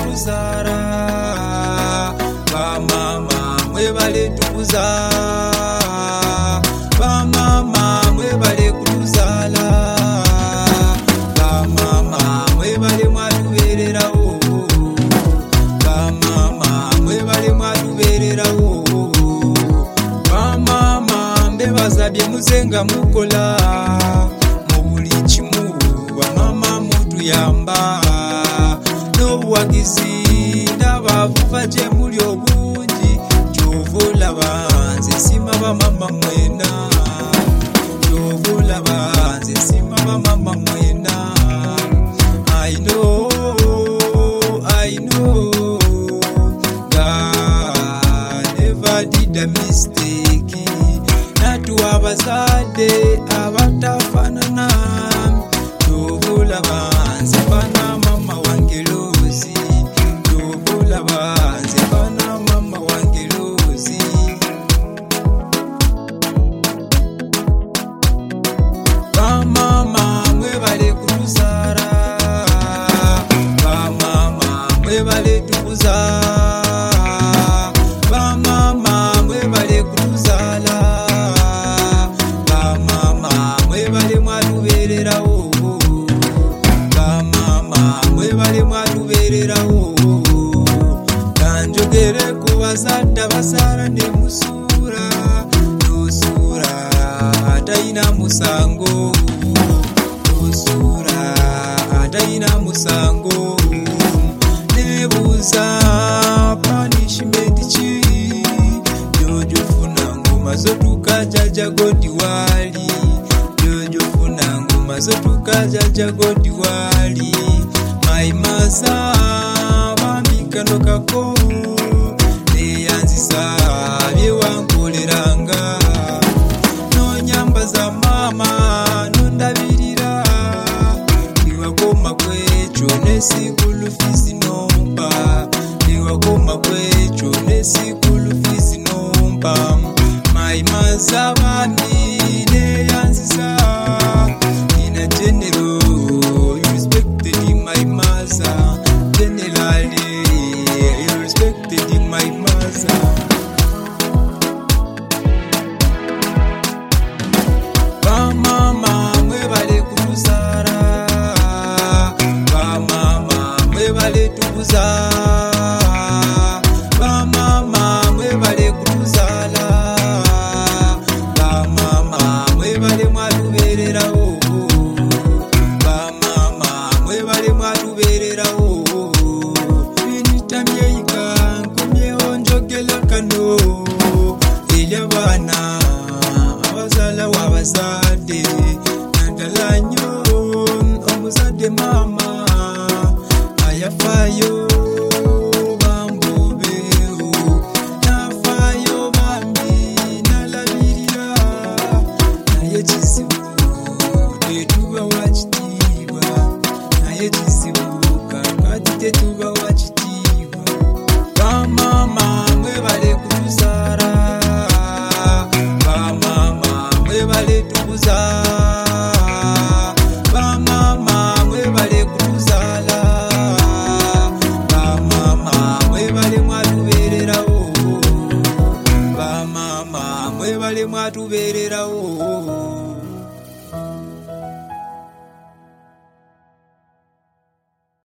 kutuzara, bamama mwebale tukuza, bamama mwebale kutuzala, bamama mwebale mwatubererawo, bamama mwebale mwatubererawo, bamama mbebasabye muzenga mukola mubuli kimu, bamama mutuyamba n'obuwagizi n'abavuva gye muli obungi, gy'ova banze sima bamama mwena, gy'ova banze sima bamama mwena. I know God never did a mistake, natuwa abazadde abatafaanana, gy'ova banze bana mama wange Lozi, gy'ova banze bana mama wange Lozi. Bamama mwebale kutuzara, bamama mwebale tukuza, bamama mwebale kutuzala, bamama mwebale mwatubererawo, bamama mwebale mwatubererawo. Kanjogere ku bazadde abasara ne musura, nosura atayina musango, nosura atayina musango. Nebuuza punishment ki gy'ojofuna ngoma zotuuka jjajja Godi waali, gy'ojofuna ngoma zotuuka jjajja Godi waali. Mayimaza bambi kano kako neyanzisa byewankoleranga, nonyambaza maama nondabirira, niwakoma kwekyo ne school fees nompa, niwakoma kwekyo ne school fees nompa. Mayimaza bambi neyanzisa, ina general you respected my mother, generally you respected my mother. Bamama mwebale kutuzara, bamama mwebale tukuza, bamama mwebale kutuzala, bamama mwebale mwatubererawo, bamama mwebale mwatubererawo. Binitamyeika nkomyewo njogera kano eri abaana abazala w'abazadde, naddala nnyo omuzadde maama ayafaayo bambobeewo, n'afaayo bambi n'alabirira, naye kizibu tetuba wa kitiibwa, naye kizibu kakati tetuba wa kitiibwa. Bamama mwebale kutuzara, bamama mwebale tukuza, bamama mwebale kutuzala, bamama mwebale mwatubererawo, bamama mwebale mwatubererawo.